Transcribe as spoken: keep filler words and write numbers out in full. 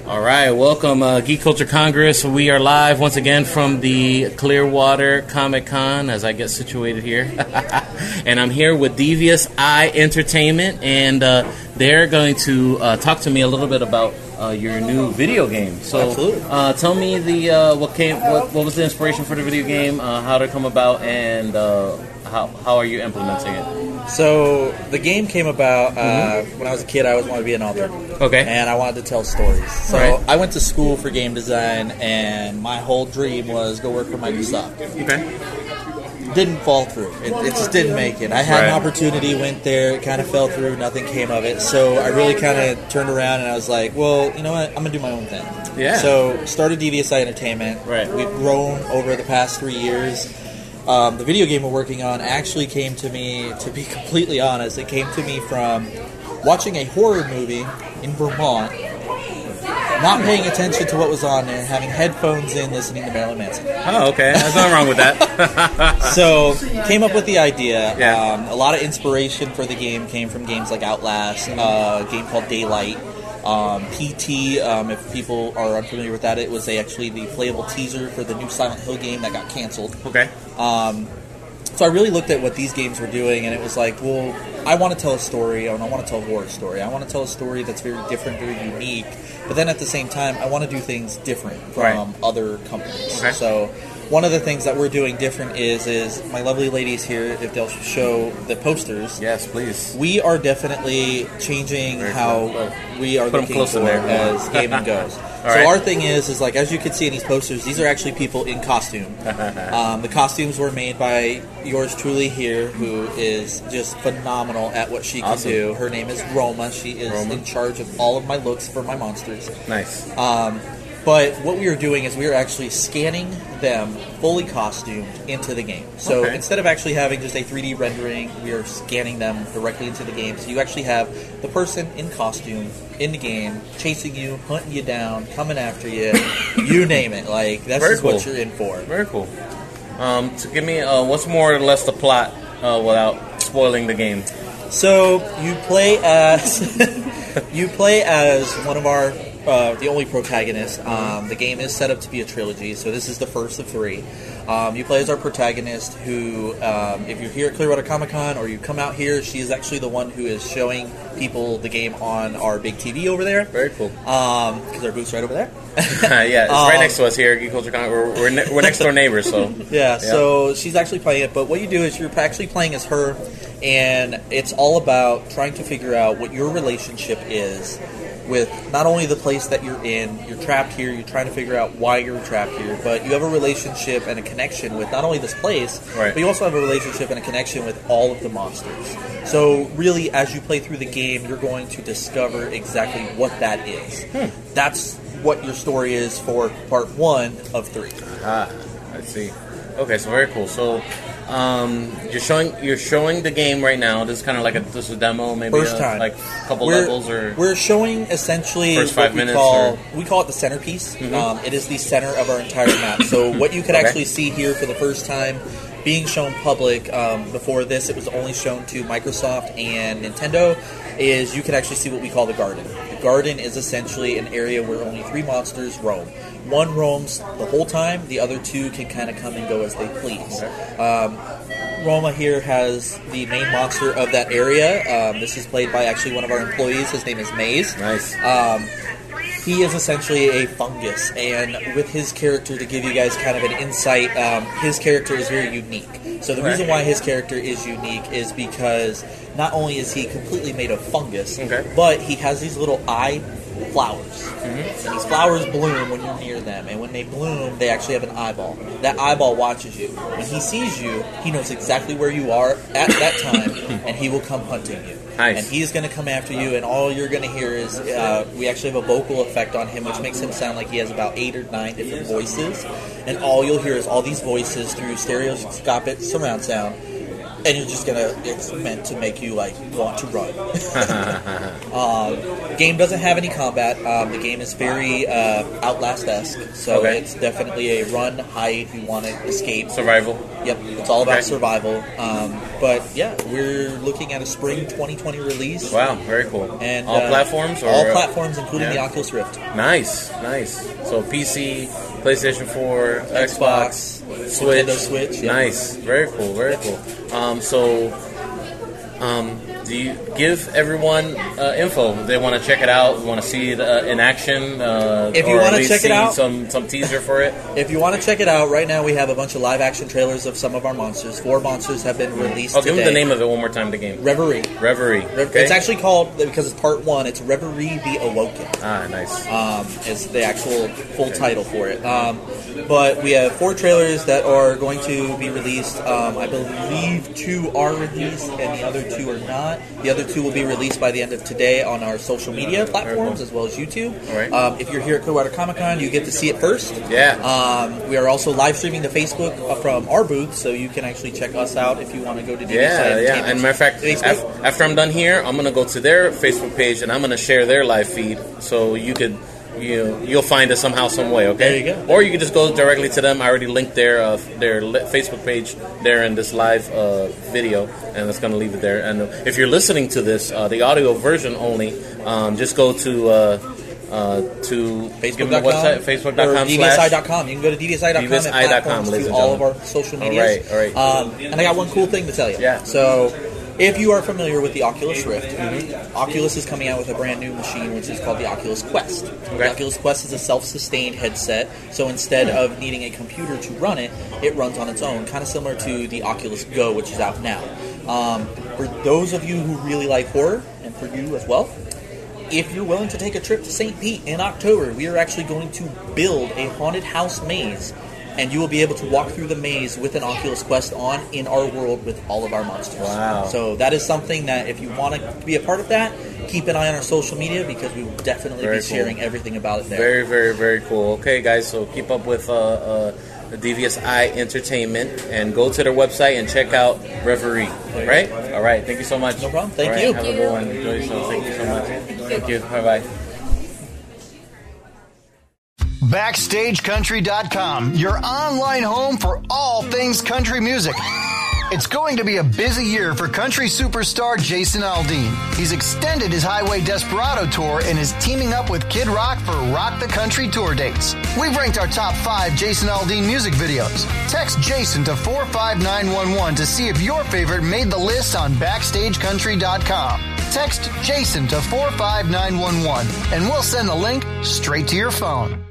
All right, welcome, uh, Geek Culture Congress. We are live once again from the Clearwater Comic Con as I get situated here. And I'm here with Devious Eye Entertainment, and uh, they're going to uh, talk to me a little bit about uh, your new video game. So, Absolutely. Uh, tell me the uh, what came, what, what was the inspiration for the video game, uh, how did it come about, and uh, how how are you implementing it? So the game came about uh, Mm-hmm. when I was a kid. I always wanted to be an author. Okay. And I wanted to tell stories. So Right. I went to school for game design, and my whole dream was go work for Microsoft. Okay. Didn't fall through. It, it just didn't make it. I had Right. an opportunity, went there, it kind of fell through, nothing came of it. So I really kind of turned around and I was like, well, you know what? I'm going to do my own thing. Yeah. So started Devious Eye Entertainment. Right. We've grown over the past three years. Um, the video game we're working on actually came to me, to be completely honest, it came to me from watching a horror movie in Vermont, not paying attention to what was on there, having headphones in, listening to Marilyn Manson. Oh, okay. There's nothing wrong with that. So, came up with the idea. Yeah. Um, a lot of inspiration for the game came from games like Outlast, uh, a game called Daylight. Um, P T, um, if people are unfamiliar with that, it was a, actually the playable teaser for the new Silent Hill game that got canceled. Okay. Um, so I really looked at what these games were doing, and it was like, well, I want to tell a story, and I want to tell a horror story. I want to tell a story that's very different, very unique, but then at the same time, I want to do things different from Right. other companies. Okay. So one of the things that we're doing different is, is my lovely ladies here, if they'll show the posters, Yes, please. we are definitely changing Very how cool. we are Put 'em looking close for in there. as gaming goes. So right. our thing is, is like, as you can see in these posters, these are actually people in costume. um, the costumes were made by yours truly here, who is just phenomenal at what she can Awesome. do. Her name is Roma. She is Roma. in charge of all of my looks for my monsters. Nice. Um, but what we are doing is we are actually scanning them fully costumed into the game. So Okay. instead of actually having just a three D rendering, we are scanning them directly into the game. So you actually have the person in costume in the game chasing you, hunting you down, coming after you, you name it. Like, that's Very just what cool. you're in for. Very cool. Um, to give me, uh, what's more or less the plot uh, without spoiling the game? So you play as you play as one of our uh, the only protagonist. Um, the game is set up to be a trilogy, so this is the first of three. Um, you play as our protagonist, who, um, if you're here at Clearwater Comic Con or you come out here, she is actually the one who is showing people the game on our big T V over there. Very cool. Um, because our booth's right over there. Yeah, it's Um, right next to us here at Geek Culture Con. We're, we're, ne- we're next door neighbors, so. Yeah, so she's actually playing it, but what you do is you're actually playing as her, and it's all about trying to figure out what your relationship is with not only the place that you're in, you're trapped here, you're trying to figure out why you're trapped here, but you have a relationship and a connection with not only this place, Right. but you also have a relationship and a connection with all of the monsters. So really, as you play through the game, you're going to discover exactly what that is. That's what your story is for part one of three. Ah, I see. Okay, so very cool. So, um, you're showing you're showing the game right now. This is kind of like a this is a demo, maybe First a, time. like a couple We're, levels, or we're showing essentially First what five we minutes, call or- we call it the centerpiece. Um, it is the center of our entire map. So what you could Okay. actually see here for the first time, being shown public. Um, before this, it was only shown to Microsoft and Nintendo. Is you can actually see what we call the garden. The garden is essentially an area where only three monsters roam. One roams the whole time. The other two can kind of come and go as they please. Um, Roma here has the main monster of that area. Um, this is played by actually one of our employees. His name is Maze. nice. Um, he is essentially a fungus, and with his character, to give you guys kind of an insight, um, his character is very unique. So the reason why his character is unique is because not only is he completely made of fungus, Okay. but he has these little eye flowers. And these flowers bloom when you're near them, and when they bloom, they actually have an eyeball. That eyeball watches you. When he sees you, he knows exactly where you are at that time, and he will come hunting you. Nice. And he's going to come after you, and all you're going to hear is, uh, we actually have a vocal effect on him, which makes him sound like he has about eight or nine different voices. And all you'll hear is all these voices through stereoscopic surround sound and you're just gonna. It's meant to make you like want to run. um, game doesn't have any combat. Um, the game is very uh, Outlast-esque, so okay. it's definitely a run, hide. You want to escape, survival. Yep, it's all about okay. survival. Um, but yeah, we're looking at a spring twenty twenty release. Wow, very cool. And all uh, platforms, or, all platforms, including yeah. the Oculus Rift. Nice, nice. So P C, PlayStation four, Xbox, Xbox, Switch. Nintendo Switch. Yep. Nice, very cool, very yep. cool. Um, so, um, do you give everyone uh, info? They want to check it out, want to see it uh, in action, uh, if you or want at to least check it see out, some some teaser for it. If you want to check it out, right now we have a bunch of live action trailers of some of our monsters. Four monsters have been released. I'll today. give them the name of it one more time. The game Reverie. Reverie. Rev- okay. It's actually called, because it's part one. It's Reverie the Awoken. Ah, nice. Um, is the actual full title for it. Um, but we have four trailers that are going to be released. Um, I believe two are released and the other two are not. The other two will be released by the end of today on our social media platforms as well as YouTube. All right. Um, if you're here at Clearwater Comic Con, you get to see it first. Yeah. Um, we are also live streaming to Facebook from our booth, so you can actually check us out if you want to go to D V S I Yeah, yeah. And matter of fact, af- after I'm done here, I'm gonna go to their Facebook page and I'm gonna share their live feed, so you could, you you'll find us somehow, some way. Okay. There you go. Or you can just go directly to them. I already linked their uh, their li- Facebook page there in this live uh, video, and it's gonna leave it there. And if you're listening to this, uh, the audio version only, um, just go to. Uh, Uh, to Facebook the website, Facebook dot com or D V S I dot com. You can go to D V S I dot com and platforms to all of our social medias. All right, all right. Um, and I got one cool thing to tell you. Yeah. So, if you are familiar with the Oculus Rift, mm-hmm. Oculus is coming out with a brand new machine, which is called the Oculus Quest. Okay. The Oculus Quest is a self-sustained headset, so instead of needing a computer to run it, it runs on its own, kind of similar to the Oculus Go, which is out now. Um, for those of you who really like horror, and for you as well, if you're willing to take a trip to Saint Pete in October, we are actually going to build a haunted house maze, and you will be able to walk through the maze with an Oculus Quest on in our world with all of our monsters. Wow. So that is something that if you want to be a part of that, keep an eye on our social media, because we will definitely Very be cool. sharing everything about it there. Very, very, very cool. Okay, guys, so keep up with uh, uh, D V S I Entertainment and go to their website and check out Reverie. Right? All right. Thank you so much. No problem. Thank All right, you. Have a good one. Enjoy yourself. Thank you so much. Thank you. Bye-bye. Backstage Country dot com, your online home for all things country music. It's going to be a busy year for country superstar Jason Aldean. He's extended his Highway Desperado tour and is teaming up with Kid Rock for Rock the Country tour dates. We've ranked our top five Jason Aldean music videos. Text Jason to four five nine one one to see if your favorite made the list on Backstage Country dot com. Text Jason to four five nine one one and we'll send the link straight to your phone.